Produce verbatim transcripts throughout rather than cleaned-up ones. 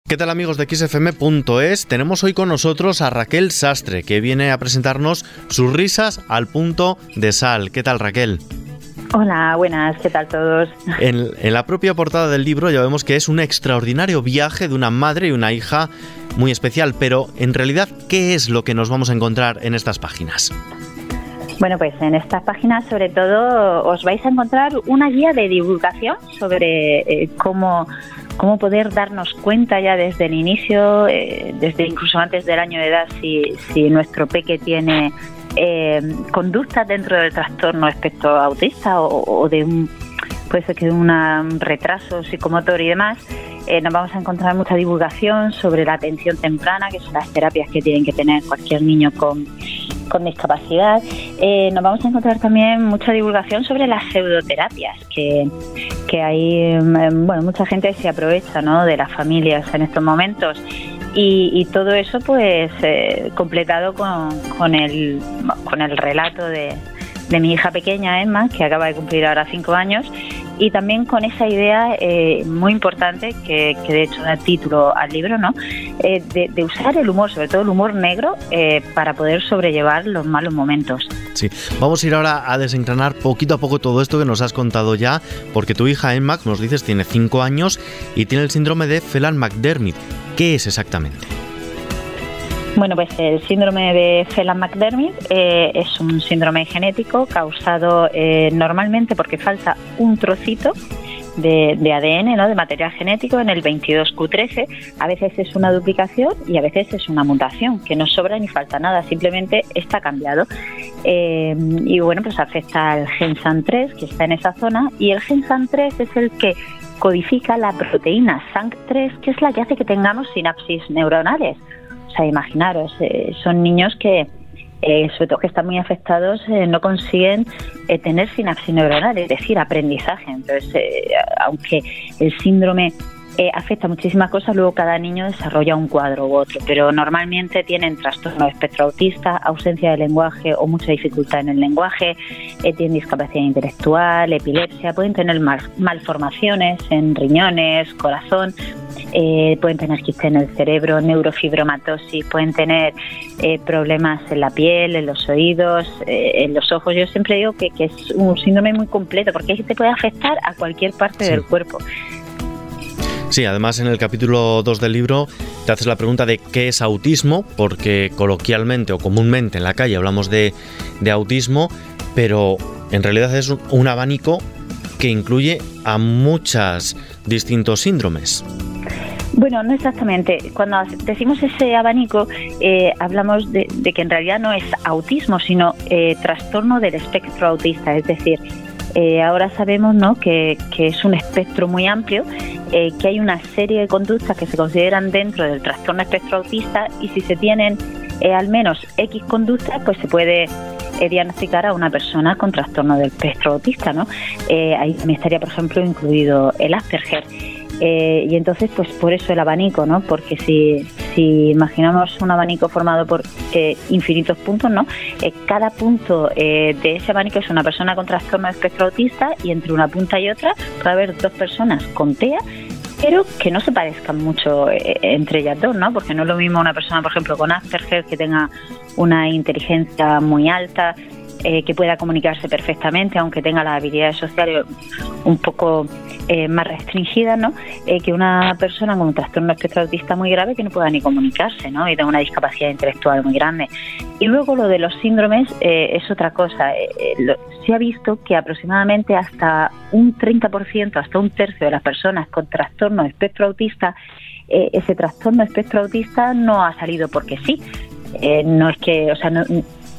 ¿Qué tal, amigos de equis efe eme punto es? Tenemos hoy con nosotros a Raquel Sastre, que viene a presentarnos sus risas al punto de sal. ¿Qué tal, Raquel? Hola, buenas, ¿qué tal todos? En, en la propia portada del libro ya vemos que es un extraordinario viaje de una madre y una hija muy especial, pero en realidad, ¿qué es lo que nos vamos a encontrar en estas páginas? Bueno, pues en estas páginas sobre todo os vais a encontrar una guía de divulgación sobre eh, cómo... cómo poder darnos cuenta ya desde el inicio, eh, desde incluso antes del año de edad, si, si nuestro peque tiene eh, conductas dentro del trastorno espectro autista o, o de un, puede ser que un retraso psicomotor y demás. Eh, nos vamos a encontrar mucha divulgación sobre la atención temprana, que son las terapias que tienen que tener cualquier niño con, con discapacidad. Eh, nos vamos a encontrar también mucha divulgación sobre las pseudoterapias, que, que hay, bueno, mucha gente se aprovecha, ¿no?, de las familias en estos momentos. Y, y todo eso, pues, eh, completado con, con, el, con el relato de, de mi hija pequeña, Emma, que acaba de cumplir ahora cinco años, y también con esa idea eh, muy importante que, que de hecho da título al libro, ¿no?, eh, de, de usar el humor, sobre todo el humor negro, eh, para poder sobrellevar los malos momentos. Sí, vamos a ir ahora a desengranar poquito a poco todo esto que nos has contado ya, porque tu hija Emma, como nos dices, tiene cinco años y tiene el síndrome de Phelan-McDermid. ¿Qué es exactamente? Bueno, pues el síndrome de Phelan-McDermid eh, es un síndrome genético causado eh, normalmente porque falta un trocito de, de A D N, ¿no?, de material genético en el veintidós Q trece. A veces es una duplicación y a veces es una mutación, que no sobra ni falta nada, simplemente está cambiado. Eh, y bueno, pues afecta al gen S A M tres, que está en esa zona, y el gen S A M tres es el que codifica la proteína S A N C tres, que es la que hace que tengamos sinapsis neuronales. O sea, imaginaros, eh, son niños que, eh, sobre todo que están muy afectados, eh, no consiguen eh, tener sinapsis neuronal, es decir, aprendizaje. Entonces, eh, aunque el síndrome eh, afecta muchísimas cosas, luego cada niño desarrolla un cuadro u otro, pero normalmente tienen trastorno de espectro autista, ausencia de lenguaje o mucha dificultad en el lenguaje, eh, tienen discapacidad intelectual, epilepsia, pueden tener mal, malformaciones en riñones, corazón. Eh, pueden tener quistes en el cerebro, neurofibromatosis, pueden tener eh, problemas en la piel, en los oídos, eh, en los ojos. Yo siempre digo que, que es un síndrome muy completo porque te puede afectar a cualquier parte sí. del cuerpo. Sí, además en el capítulo dos del libro te haces la pregunta de qué es autismo, porque coloquialmente o comúnmente en la calle hablamos de, de autismo, pero en realidad es un, un abanico que incluye a muchos distintos síndromes. Bueno, no exactamente. Cuando decimos ese abanico, eh, hablamos de, de que en realidad no es autismo, sino eh, trastorno del espectro autista. Es decir, eh, ahora sabemos, ¿no?, que, que es un espectro muy amplio, eh, que hay una serie de conductas que se consideran dentro del trastorno espectro autista, y si se tienen eh, al menos X conductas, pues se puede eh, diagnosticar a una persona con trastorno del espectro autista, ¿no? Eh, ahí también estaría, por ejemplo, incluido el Asperger. Eh, y entonces, pues por eso el abanico, ¿no? Porque si, si imaginamos un abanico formado por eh, infinitos puntos, ¿no? Eh, cada punto eh, de ese abanico es una persona con trastorno de espectro autista, y entre una punta y otra puede haber dos personas con T E A, pero que no se parezcan mucho eh, entre ellas dos, ¿no? Porque no es lo mismo una persona, por ejemplo, con Asperger, que tenga una inteligencia muy alta, eh, que pueda comunicarse perfectamente, aunque tenga las habilidades sociales un poco eh, más restringidas, ¿no? Eh, que una persona con un trastorno espectro autista muy grave que no pueda ni comunicarse, ¿no? Y tenga una discapacidad intelectual muy grande. Y luego lo de los síndromes eh, es otra cosa. Eh, lo, se ha visto que aproximadamente hasta un treinta por ciento, hasta un tercio de las personas con trastorno espectro autista, eh, ese trastorno espectro autista no ha salido porque sí. Eh, no es que, o sea, no,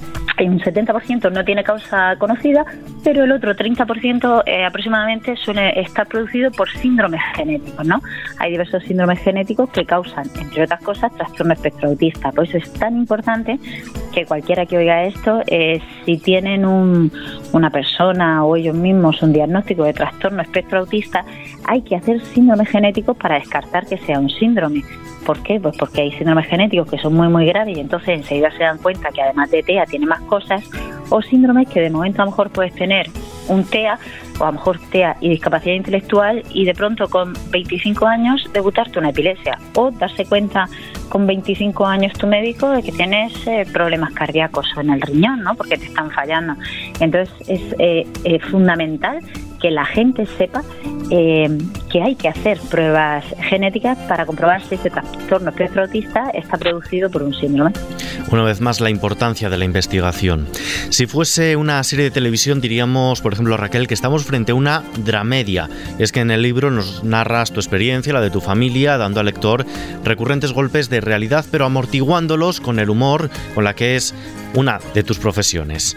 un setenta por ciento no tiene causa conocida, pero el otro treinta por ciento eh, aproximadamente suele estar producido por síndromes genéticos, ¿no? Hay diversos síndromes genéticos que causan, entre otras cosas, trastorno espectro autista. Por eso es tan importante que cualquiera que oiga esto, eh, si tienen un, una persona o ellos mismos un diagnóstico de trastorno espectro autista, hay que hacer síndromes genéticos para descartar que sea un síndrome. ¿Por qué? Pues porque hay síndromes genéticos que son muy muy graves y entonces enseguida se dan cuenta que además de T E A tiene más cosas, o síndromes que de momento a lo mejor puedes tener un T E A, o a lo mejor T E A y discapacidad intelectual, y de pronto con veinticinco años debutarte una epilepsia, o darse cuenta con veinticinco años tu médico de que tienes eh, problemas cardíacos o en el riñón, ¿no? Porque te están fallando. Entonces es eh, eh, fundamental que la gente sepa eh, que hay que hacer pruebas genéticas para comprobar si ese trastorno espectro autista está producido por un síndrome. Una vez más, la importancia de la investigación. Si fuese una serie de televisión, diríamos, por ejemplo, Raquel, que estamos frente a una dramedia. Es que en el libro nos narras tu experiencia, la de tu familia, dando al lector recurrentes golpes de realidad, pero amortiguándolos con el humor, con la que es una de tus profesiones.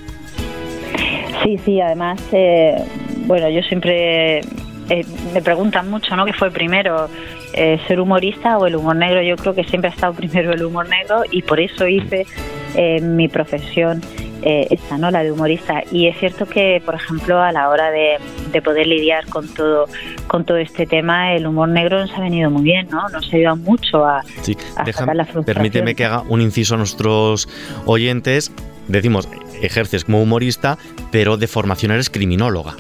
Sí, sí, además, eh, bueno, yo siempre eh, me preguntan mucho, ¿no?, ¿qué fue primero, eh, ser humorista o el humor negro? Yo creo que siempre ha estado primero el humor negro, y por eso hice eh, mi profesión eh, esta, ¿no?, la de humorista. Y es cierto que, por ejemplo, a la hora de, de poder lidiar con todo con todo este tema, el humor negro nos ha venido muy bien, ¿no? Nos ayuda mucho a, sí, a deja, sacar la frustración. Permíteme que haga un inciso a nuestros oyentes. Decimos, ejerces como humorista, pero de formación eres criminóloga.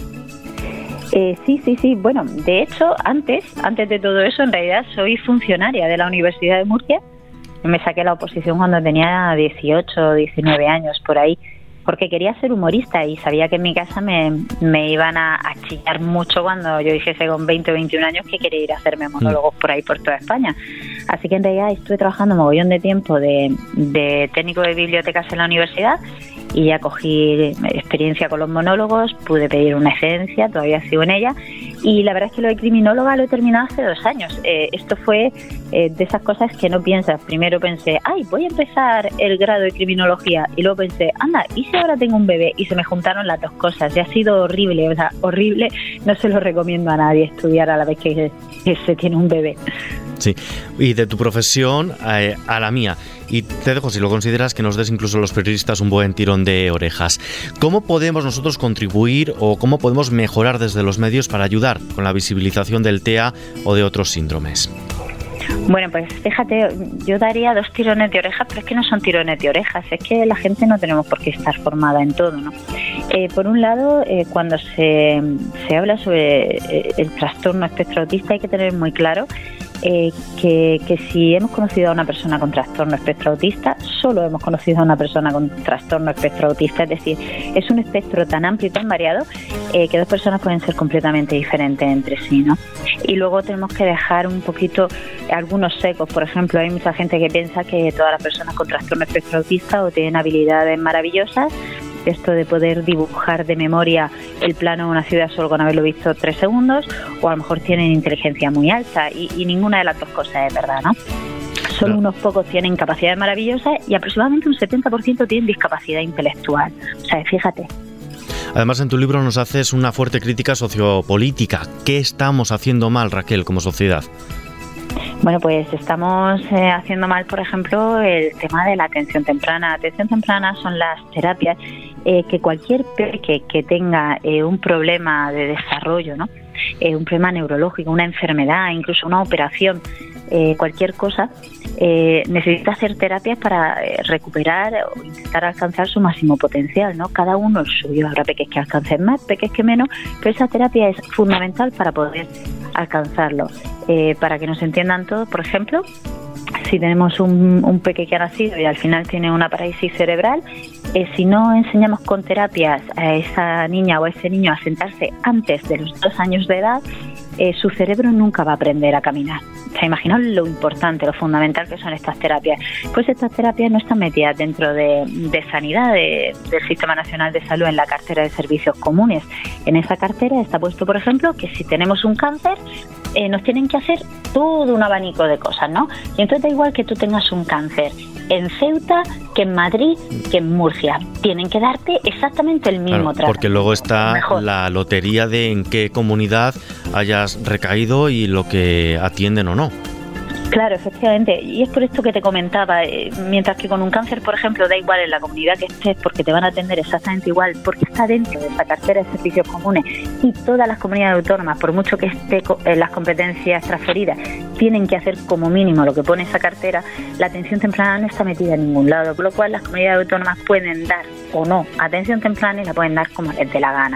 Eh, sí, sí, sí. Bueno, de hecho, antes, antes de todo eso, en realidad soy funcionaria de la Universidad de Murcia. Me saqué la oposición cuando tenía dieciocho, diecinueve años, por ahí, porque quería ser humorista y sabía que en mi casa me, me iban a, a chillar mucho cuando yo dijese con veinte o veintiún años que quería ir a hacerme monólogos por ahí por toda España. Así que en realidad estuve trabajando un mogollón de tiempo de, de técnico de bibliotecas en la universidad, y ya cogí experiencia con los monólogos, pude pedir una excedencia, todavía sigo en ella, y la verdad es que lo de criminóloga lo he terminado hace dos años. Eh, esto fue eh, de esas cosas que no piensas. Primero pensé, ay, voy a empezar el grado de criminología, y luego pensé, anda, ¿y si ahora tengo un bebé? Y se me juntaron las dos cosas, y ha sido horrible, o sea, horrible. No se lo recomiendo a nadie estudiar a la vez que, que se tiene un bebé. Sí, y de tu profesión eh, a la mía. Y te dejo, si lo consideras, que nos des incluso a los periodistas un buen tirón de orejas. ¿Cómo podemos nosotros contribuir o cómo podemos mejorar desde los medios para ayudar con la visibilización del T E A o de otros síndromes? Bueno, pues fíjate, yo daría dos tirones de orejas, pero es que no son tirones de orejas, es que la gente no tenemos por qué estar formada en todo, ¿no? Eh, por un lado, eh, cuando se, se habla sobre eh, el trastorno espectro autista, hay que tener muy claro Eh, que, que si hemos conocido a una persona con trastorno espectro autista, solo hemos conocido a una persona con trastorno espectro autista, es decir, es un espectro tan amplio y tan variado eh, que dos personas pueden ser completamente diferentes entre sí, ¿no? Y luego tenemos que dejar un poquito algunos secos. Por ejemplo, hay mucha gente que piensa que todas las personas con trastorno espectro autista o tienen habilidades maravillosas, esto de poder dibujar de memoria el plano de una ciudad solo con haberlo visto tres segundos, o a lo mejor tienen inteligencia muy alta, y, y ninguna de las dos cosas es verdad, ¿no? Solo unos pocos tienen capacidades maravillosas y aproximadamente un setenta por ciento tienen discapacidad intelectual. O sea, fíjate. Además, en tu libro nos haces una fuerte crítica sociopolítica. ¿Qué estamos haciendo mal, Raquel, como sociedad? Bueno, pues estamos eh, haciendo mal, por ejemplo, el tema de la atención temprana. La atención temprana son las terapias eh, que cualquier peque que tenga eh, un problema de desarrollo, ¿no? Eh, un problema neurológico, una enfermedad, incluso una operación, eh, cualquier cosa, eh, necesita hacer terapias para eh, recuperar o intentar alcanzar su máximo potencial, ¿no? Cada uno el suyo. Habrá peques que alcancen más, peques que menos, pero esa terapia es fundamental para poder alcanzarlo. Eh, para que nos entiendan todos, por ejemplo, si tenemos un, un peque que ha nacido y al final tiene una parálisis cerebral, eh, si no enseñamos con terapias a esa niña o a ese niño a sentarse antes de los dos años de edad, eh, su cerebro nunca va a aprender a caminar. O sea, imaginaos lo importante, lo fundamental que son estas terapias. Pues estas terapias no están metidas dentro de, de sanidad, de, del Sistema Nacional de Salud, en la cartera de servicios comunes. En esa cartera está puesto, por ejemplo, que si tenemos un cáncer, eh, nos tienen que hacer todo un abanico de cosas, ¿no? Y entonces da igual que tú tengas un cáncer en Ceuta, que en Madrid, que en Murcia. Tienen que darte exactamente el mismo claro, trato. Porque luego está mejor la lotería de en qué comunidad hayas recaído y lo que atienden o no. Claro, efectivamente, y es por esto que te comentaba, eh, mientras que con un cáncer, por ejemplo, da igual en la comunidad que estés, porque te van a atender exactamente igual, porque está dentro de esa cartera de servicios comunes, y todas las comunidades autónomas, por mucho que esté en las competencias transferidas, tienen que hacer como mínimo lo que pone esa cartera. La atención temprana no está metida en ningún lado, con lo cual las comunidades autónomas pueden dar o no atención temprana y la pueden dar como les dé la gana.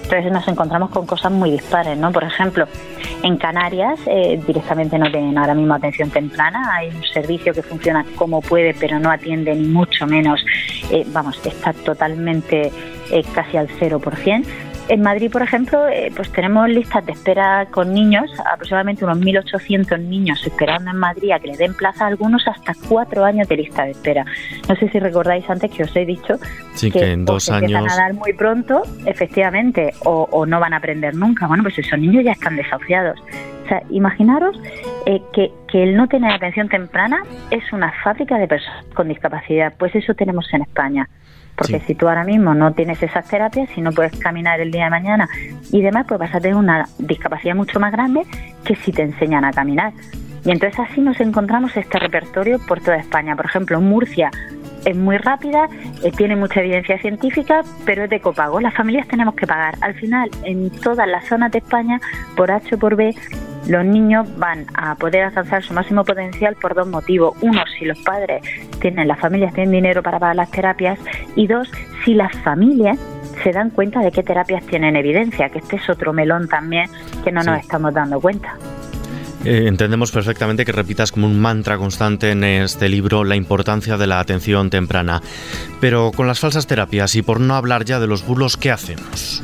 Entonces nos encontramos con cosas muy dispares, ¿no? Por ejemplo, en Canarias eh, directamente no tienen ahora mismo atención temprana, hay un servicio que funciona como puede, pero no atiende ni mucho menos, eh, vamos, está totalmente eh, casi al cero por ciento. En Madrid, por ejemplo, eh, pues tenemos listas de espera con niños, aproximadamente unos mil ochocientos niños esperando en Madrid a que le den plaza, a algunos hasta cuatro años de lista de espera. No sé si recordáis antes que os he dicho sí, que, que en dos o se años empiezan a dar muy pronto, efectivamente, o, o no van a aprender nunca. Bueno, pues esos niños ya están desahuciados. O sea, imaginaros eh, que, que el no tener atención temprana es una fábrica de personas con discapacidad. Pues eso tenemos en España. Porque sí. Si tú ahora mismo no tienes esas terapias, si no puedes caminar el día de mañana y demás, pues vas a tener una discapacidad mucho más grande que si te enseñan a caminar. Y entonces así nos encontramos este repertorio por toda España. Por ejemplo, Murcia es muy rápida, eh, tiene mucha evidencia científica, pero es de copago. Las familias tenemos que pagar. Al final, en todas las zonas de España, por H o por B, los niños van a poder alcanzar su máximo potencial por dos motivos. Uno, si los padres tienen, las familias tienen dinero para pagar las terapias, y dos, si las familias se dan cuenta de qué terapias tienen evidencia, que este es otro melón también que no sí. nos estamos dando cuenta. Eh, entendemos perfectamente que repitas como un mantra constante en este libro la importancia de la atención temprana. Pero con las falsas terapias, y por no hablar ya de los bulos, ¿qué hacemos?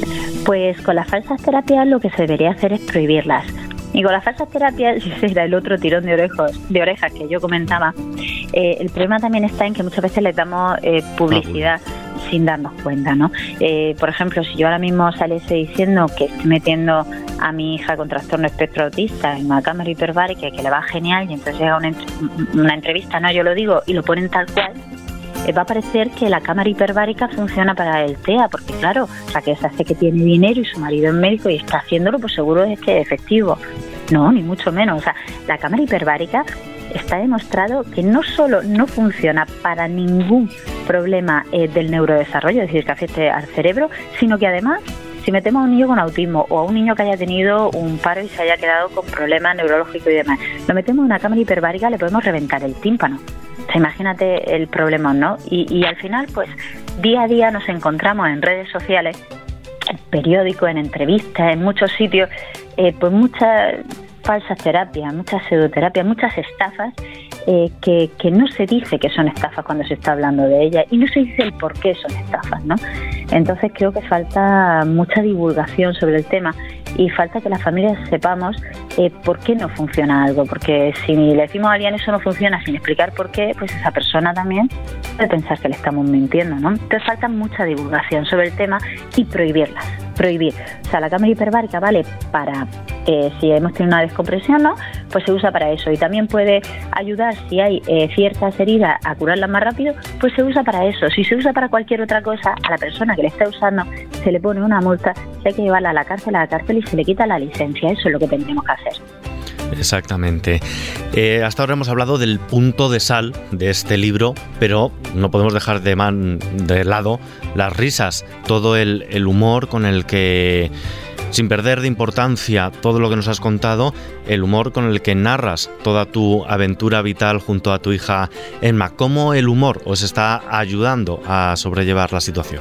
Pues con las falsas terapias lo que se debería hacer es prohibirlas. Y con las falsas terapias, ese era el otro tirón de orejas, de orejas que yo comentaba, eh, el problema también está en que muchas veces les damos eh, publicidad ah, sin darnos cuenta, ¿no? Eh, por ejemplo, si yo ahora mismo saliese diciendo que estoy metiendo a mi hija con trastorno espectro autista en una cámara hiperbárica, que le va genial, y entonces llega una, una entrevista, no, yo lo digo, y lo ponen tal cual, eh, va a parecer que la cámara hiperbárica funciona para el T E A, porque claro, o sea, que se hace que tiene dinero y su marido es médico y está haciéndolo, pues seguro es que es efectivo. No, ni mucho menos. O sea, la cámara hiperbárica está demostrado que no solo no funciona para ningún problema eh, del neurodesarrollo, es decir, que afecte al cerebro, sino que además, si metemos a un niño con autismo o a un niño que haya tenido un paro y se haya quedado con problemas neurológicos y demás, lo metemos en una cámara hiperbárica, le podemos reventar el tímpano. O sea, imagínate el problema, ¿no? Y, y al final, pues, día a día nos encontramos en redes sociales, en periódicos, en entrevistas, en muchos sitios, eh, pues muchas falsas terapias, muchas pseudoterapias, muchas estafas eh, que, que no se dice que son estafas cuando se está hablando de ellas y no se dice el por qué son estafas, ¿no? Entonces creo que falta mucha divulgación sobre el tema y falta que las familias sepamos eh, por qué no funciona algo, porque si le decimos a alguien eso no funciona sin explicar por qué, pues esa persona también puede pensar que le estamos mintiendo, ¿no? Entonces falta mucha divulgación sobre el tema y prohibirlas, prohibir. O sea, la cámara hiperbárica vale para, eh, si hemos tenido una descompresión, ¿no? Pues se usa para eso y también puede ayudar si hay eh, ciertas heridas a curarlas más rápido, pues se usa para eso. Si se usa para cualquier otra cosa, a la persona que le está usando se le pone una multa, se hay que llevarla a la cárcel, a la cárcel y se le quita la licencia. Eso es lo que tendríamos que hacer. Exactamente. Eh, hasta ahora hemos hablado del punto de sal de este libro, pero no podemos dejar de, man, de lado las risas, todo el, el humor con el que, sin perder de importancia todo lo que nos has contado, el humor con el que narras toda tu aventura vital junto a tu hija Emma. ¿Cómo el humor os está ayudando a sobrellevar la situación?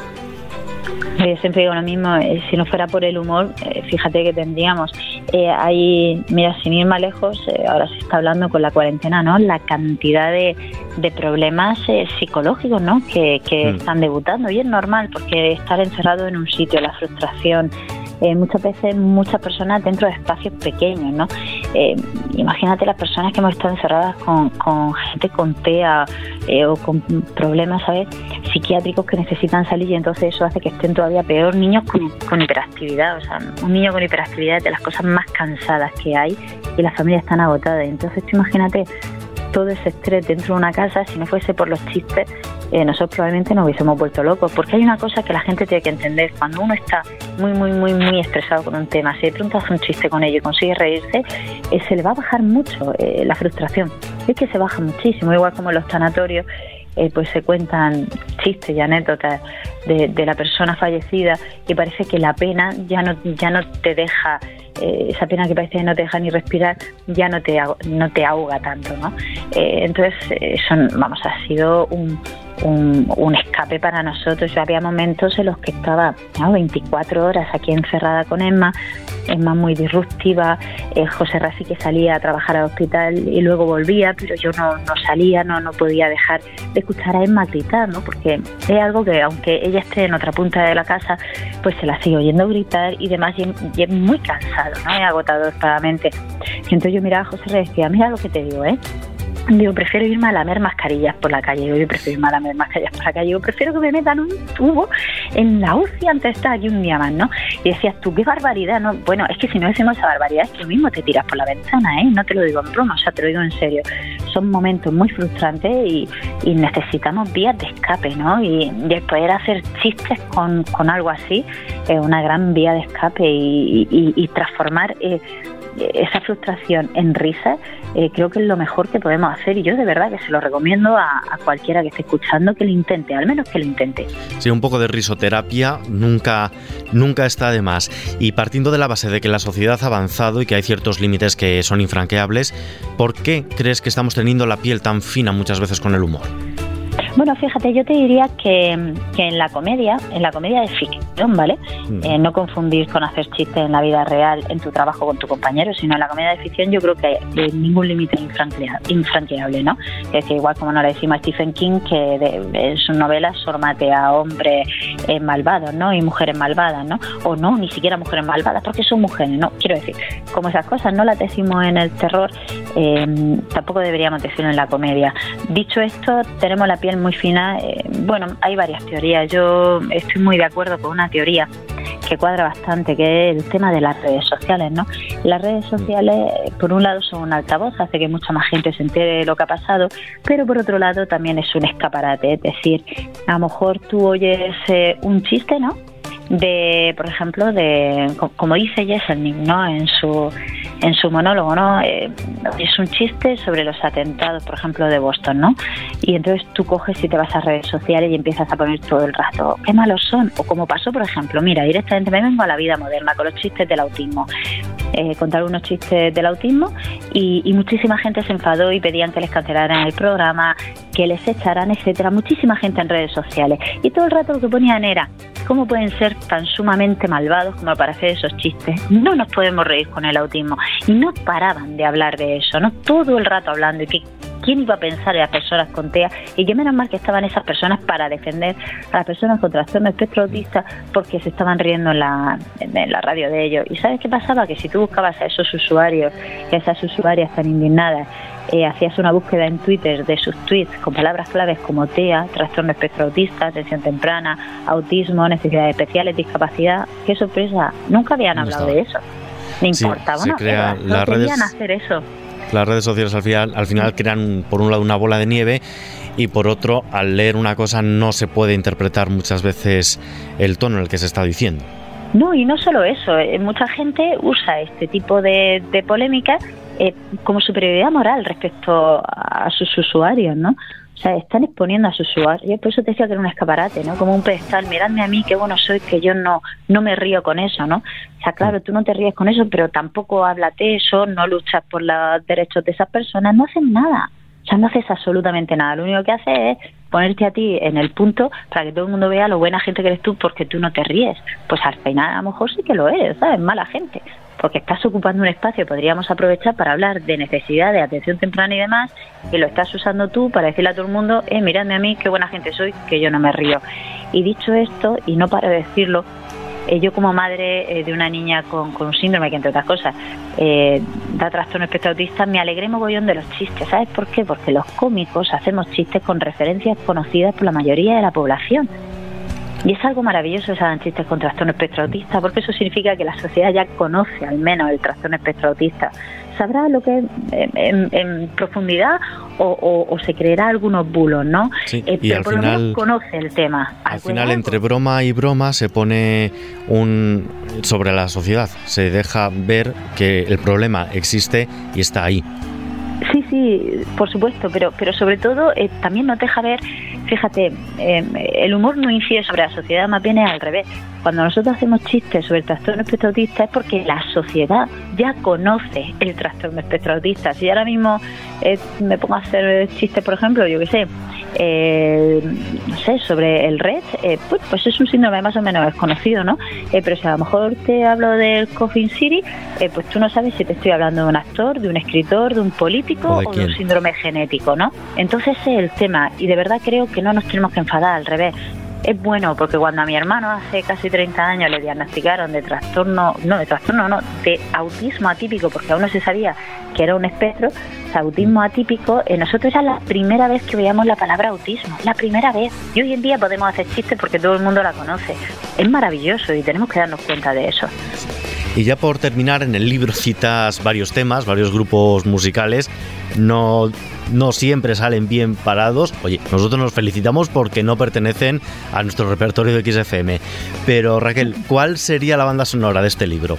Yo siempre digo lo mismo, eh, si no fuera por el humor, eh, fíjate que tendríamos. Eh, hay, mira, sin ir más lejos, eh, ahora se está hablando con la cuarentena, ¿no? La cantidad de, de problemas eh, psicológicos, ¿no? Que, que mm. están debutando y es normal porque estar encerrado en un sitio, la frustración, eh, muchas veces muchas personas dentro de espacios pequeños, ¿no? Eh, imagínate las personas que hemos estado encerradas con, con gente con T E A eh, o con problemas, ¿sabes?, psiquiátricos que necesitan salir y entonces eso hace que estén todavía peor. Niños con, con hiperactividad, o sea, un niño con hiperactividad es de las cosas más cansadas que hay y las familias están agotadas. Entonces tú imagínate todo ese estrés dentro de una casa, si no fuese por los chistes, eh, nosotros probablemente nos hubiésemos vuelto locos, porque hay una cosa que la gente tiene que entender: cuando uno está muy, muy, muy, muy estresado con un tema, si de pronto hace un chiste con ello y consigue reírse, eh, se le va a bajar mucho eh, la frustración. Es que se baja muchísimo, igual como en los sanatorios, eh, pues se cuentan chistes y anécdotas de, de la persona fallecida y parece que la pena ya no, ya no te deja, eh, esa pena que parece que no te deja ni respirar, ya no te, no te ahoga tanto, ¿no? Eh, entonces, eso, vamos, ha sido un, un, un escape para nosotros. Yo había momentos en los que estaba ¿no? veinticuatro horas aquí encerrada con Emma, Emma muy disruptiva, eh, José Rasi que salía a trabajar al hospital y luego volvía, pero yo no, no salía, no, no podía dejar de escuchar a Emma gritar, ¿no? Porque es algo que aunque ella esté en otra punta de la casa, pues se la sigue oyendo gritar y demás, y, y es muy cansado, ¿no? Es agotador para la mente. Y entonces yo miraba a José Rasi y decía, mira lo que te digo, ¿eh? Digo, prefiero irme a lamer mascarillas por la calle. Yo prefiero irme a lamer mascarillas por la calle. Yo prefiero que me metan un tubo en la U C I antes de estar aquí un día más, ¿no? Y decías tú, qué barbaridad, ¿no? Bueno, es que si no decimos esa barbaridad, es que lo mismo te tiras por la ventana, ¿eh? No te lo digo en broma, o sea, te lo digo en serio. Son momentos muy frustrantes y, y necesitamos vías de escape, ¿no? Y, y el poder hacer chistes con, con algo así es una gran vía de escape y, y, y transformar eh, esa frustración en risa. Eh, creo que es lo mejor que podemos hacer y yo de verdad que se lo recomiendo a, a cualquiera que esté escuchando que lo intente, al menos que lo intente. Sí, un poco de risoterapia nunca, nunca está de más. Y partiendo de la base de que la sociedad ha avanzado y que hay ciertos límites que son infranqueables, ¿por qué crees que estamos teniendo la piel tan fina muchas veces con el humor? Bueno, fíjate, yo te diría que, que en la comedia, en la comedia de ficción, ¿vale? Mm. Eh, no confundir con hacer chistes en la vida real, en tu trabajo con tu compañero, sino en la comedia de ficción yo creo que hay ningún límite infranqueable, ¿no? Es que igual como nos le decimos a Stephen King, que de, en sus novelas solo mate a hombres eh, malvados, ¿no? Y mujeres malvadas, ¿no? O no, ni siquiera mujeres malvadas, porque son mujeres, ¿no? Quiero decir, como esas cosas no las decimos en el terror, eh, tampoco deberíamos decirlo en la comedia. Dicho esto, tenemos la piel muy fina. Eh, bueno, hay varias teorías. Yo estoy muy de acuerdo con una teoría que cuadra bastante, que es el tema de las redes sociales, ¿no? Las redes sociales, por un lado, son un altavoz, hace que mucha más gente se entere de lo que ha pasado, pero por otro lado también es un escaparate. Es decir, a lo mejor tú oyes eh, un chiste, ¿no? De, por ejemplo, de como dice Jeselnik, ¿no? En su en su monólogo, ¿no? Eh, es un chiste sobre los atentados, por ejemplo, de Boston, ¿no? Y entonces tú coges y te vas a redes sociales y empiezas a poner todo el rato, qué malos son, o como pasó, por ejemplo, mira, directamente me vengo a la vida moderna con los chistes del autismo. Eh, contar unos chistes del autismo y, y muchísima gente se enfadó y pedían que les cancelaran el programa, que les echaran, etcétera. Muchísima gente en redes sociales y todo el rato lo que ponían era cómo pueden ser tan sumamente malvados como para hacer esos chistes. No nos podemos reír con el autismo y no paraban de hablar de eso, no todo el rato hablando y que quién iba a pensar en las personas con T E A y que menos mal que estaban esas personas para defender a las personas con trastorno espectro autista porque se estaban riendo en la, en la radio de ellos. ¿Y sabes qué pasaba? Que si tú buscabas a esos usuarios y a esas usuarias tan indignadas, eh, hacías una búsqueda en Twitter de sus tweets con palabras claves como T E A, trastorno espectro autista, atención temprana, autismo, necesidades especiales, discapacidad, qué sorpresa, nunca habían hablado de eso. Le importaba sí, una crea no las querían redes, hacer eso. Las redes sociales al final, al final crean por un lado una bola de nieve y por otro, al leer una cosa no se puede interpretar muchas veces el tono en el que se está diciendo. No, y no solo eso, eh, mucha gente usa este tipo de, de polémicas eh, como superioridad moral respecto a sus usuarios, ¿no? O sea, están exponiendo a sus usuarios. Por eso te decía que era un escaparate, ¿no? Como un pedestal. Miradme a mí, qué bueno soy, que yo no no me río con eso, ¿no? O sea, claro, tú no te ríes con eso, pero tampoco hablas de eso, no luchas por los derechos de esas personas, no haces nada. O sea, no haces absolutamente nada. Lo único que haces es ponerte a ti en el punto para que todo el mundo vea lo buena gente que eres tú porque tú no te ríes. Pues al final a lo mejor sí que lo eres, ¿sabes? Mala gente. Porque estás ocupando un espacio que podríamos aprovechar para hablar de necesidad, de atención temprana y demás, y lo estás usando tú para decirle a todo el mundo, eh, miradme a mí, qué buena gente soy, que yo no me río. Y dicho esto, y no paro de decirlo, eh, yo como madre eh, de una niña con, con un síndrome que, entre otras cosas, eh, da trastorno espectro autista, me alegré mogollón de los chistes. ¿Sabes por qué? Porque los cómicos hacemos chistes con referencias conocidas por la mayoría de la población. Y es algo maravilloso que se hagan chistes con trastorno espectro autista, porque eso significa que la sociedad ya conoce al menos el trastorno espectro autista. ¿Sabrá lo que es en, en, en profundidad o, o, o se creerá algunos bulos, ¿no? Sí, eh, y pero al por final, lo menos conoce el tema. Al final, entre broma y broma se pone un sobre la sociedad. Se deja ver que el problema existe y está ahí. Sí, sí, por supuesto, pero pero sobre todo eh, también nos deja ver, fíjate, eh, el humor no incide sobre la sociedad, más bien es al revés. cuando nosotros hacemos chistes sobre el trastorno espectro autista es porque la sociedad ya conoce el trastorno espectro autista. Si ahora mismo eh, me pongo a hacer chistes, por ejemplo, yo qué sé, eh, no sé, sobre el R E T, eh, pues, pues es un síndrome más o menos desconocido, ¿no? Eh, pero si a lo mejor te hablo del Coffin City, eh, pues tú no sabes si te estoy hablando de un actor, de un escritor, de un político o de, o de un síndrome genético, ¿no? Entonces ese es el tema, y de verdad creo que no nos tenemos que enfadar, al revés. Es bueno, porque cuando a mi hermano hace casi treinta años le diagnosticaron de trastorno, no, de trastorno no, de autismo atípico, porque aún no se sabía que era un espectro, o sea, autismo atípico, eh, nosotros era la primera vez que veíamos la palabra autismo, la primera vez. Y hoy en día podemos hacer chistes porque todo el mundo la conoce. Es maravilloso y tenemos que darnos cuenta de eso. Y ya por terminar, en el libro citas varios temas, varios grupos musicales, no, no siempre salen bien parados. Oye, nosotros nos felicitamos porque no pertenecen a nuestro repertorio de Kiss F M. Pero Raquel, ¿cuál sería la banda sonora de este libro?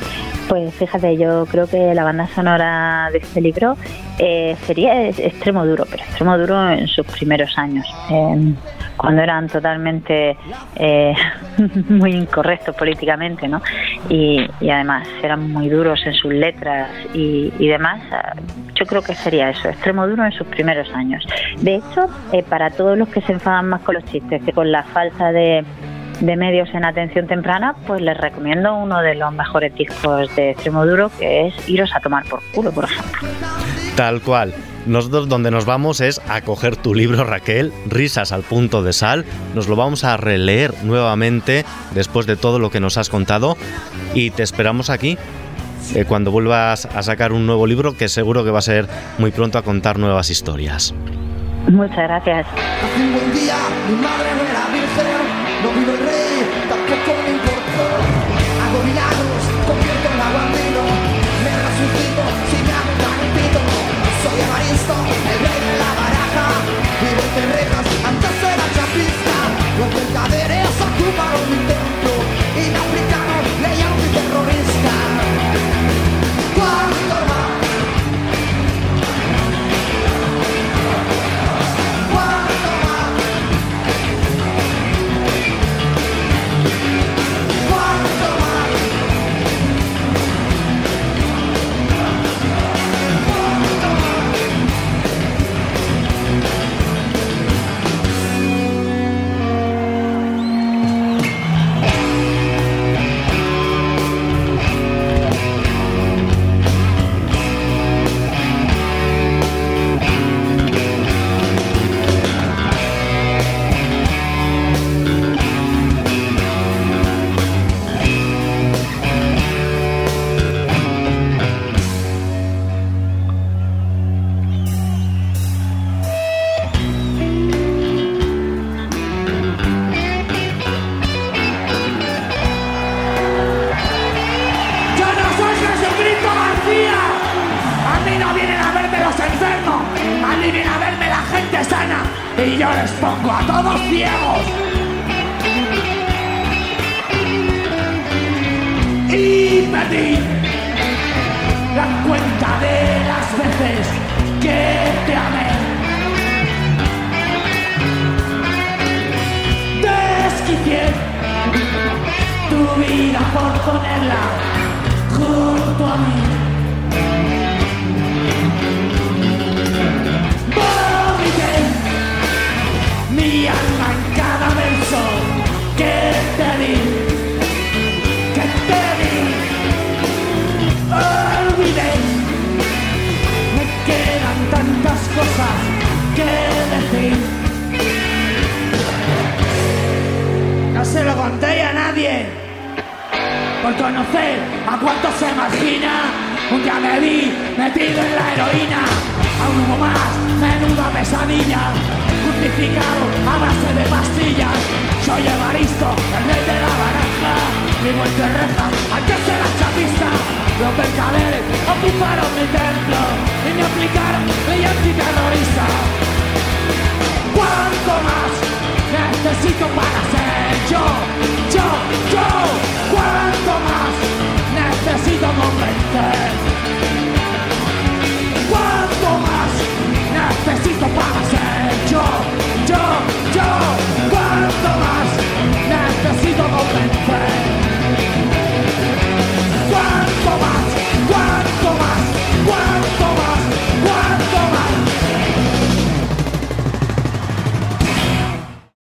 Pues fíjate, yo creo que la banda sonora de este libro eh, sería Extremo Duro, pero Extremo Duro en sus primeros años, eh, cuando eran totalmente eh, muy incorrectos políticamente, ¿no? Y, y además eran muy duros en sus letras y, y demás. Yo creo que sería eso, Extremo Duro en sus primeros años. De hecho, eh, para todos los que se enfadan más con los chistes que con la falta de de medios en atención temprana, pues les recomiendo uno de los mejores discos de Extremo Duro, que es Iros a tomar por culo, por ejemplo. Tal cual. Nosotros donde nos vamos es a coger tu libro, Raquel, Risas al punto de sal. Nos lo vamos a releer nuevamente después de todo lo que nos has contado y te esperamos aquí eh, cuando vuelvas a sacar un nuevo libro, que seguro que va a ser muy pronto a contar nuevas historias. Muchas gracias. Hace un buen día, mi madre no era virgen, no vino el rey, tampoco me importó. Hago milagros, convierto el agua en vino, me resucito si me hago un garantito. Soy Evaristo, el rey de la baraja, vivo entre rejas, antes era chapista. Los mercaderes ocuparon mi templo y me aplicaron ley antiterrorista. ¿Cuánto más? Y yo les pongo a todos ciegos. Y perdí la cuenta de las veces que te amé. Desquicié tu vida por ponerla junto a mí. Mi alma en cada verso que te di, que te di, olvidé. Me quedan tantas cosas que decir. No se lo conté a nadie, por conocer a cuánto se imagina. Un día me vi metido en la heroína, aún hubo más, menuda pesadilla. Justificado a base de pastillas. Soy Evaristo, el rey de la baraja. Vivo entre rejas, antes era chapista. Los mercaderes ocuparon mi templo y me aplicaron ley antiterrorista. ¿Cuánto más necesito para ser yo?